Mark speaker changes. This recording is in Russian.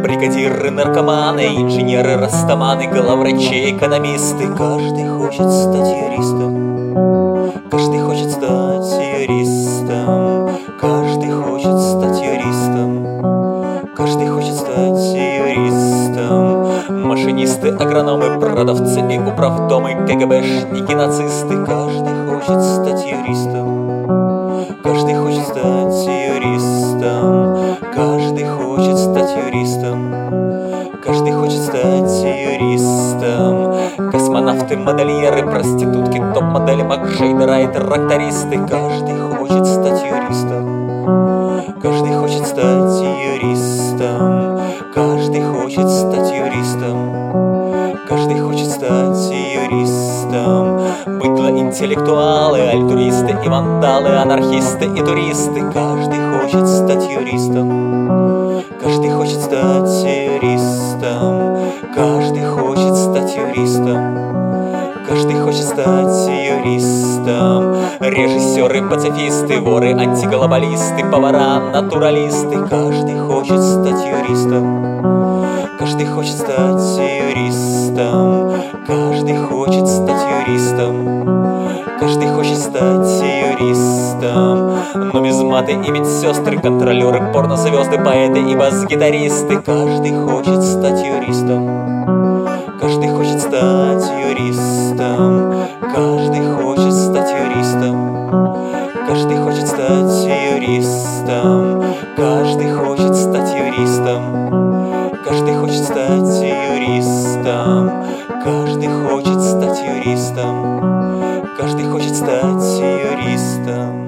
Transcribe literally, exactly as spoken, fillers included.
Speaker 1: бригадиры, наркоманы, инженеры, растаманы, главврачи, экономисты. Каждый хочет стать юристом, каждый хочет стать юристом, каждый хочет стать юристом, каждый хочет стать юристом. Машинисты, агрономы, продавцы и управдомы, КГБшники, нацисты. Каждый хочет стать юристом, каждый хочет стать юристом, каждый хочет стать юристом, каждый хочет стать юристом. Космонавты, модельеры, проститутки, топ-модели, макшейдеры и трактористы. Каждый хочет стать юристом, каждый хочет стать юристом, каждый хочет стать юристом, каждый хочет стать юристом. Быдло, интеллектуалы, альтруисты и вандалы, анархисты и туристы. Каждый хочет стать юристом, каждый хочет стать юристом, каждый хочет стать юристом, каждый хочет стать юристом. Режиссеры, пацифисты, воры, антиглобалисты, повара, натуралисты. Каждый хочет стать юристом, каждый хочет стать юристом, каждый хочет стать юристом, каждый хочет стать юристом. Нумизматы и медсестры, контролеры, порнозвезды, поэты и бас-гитаристы. Каждый хочет стать юристом, каждый хочет стать юристом, каждый хочет стать юристом, каждый хочет стать юристом, каждый хочет стать юристом, каждый хочет стать юристом, каждый хочет стать юристом, каждый хочет стать юристом.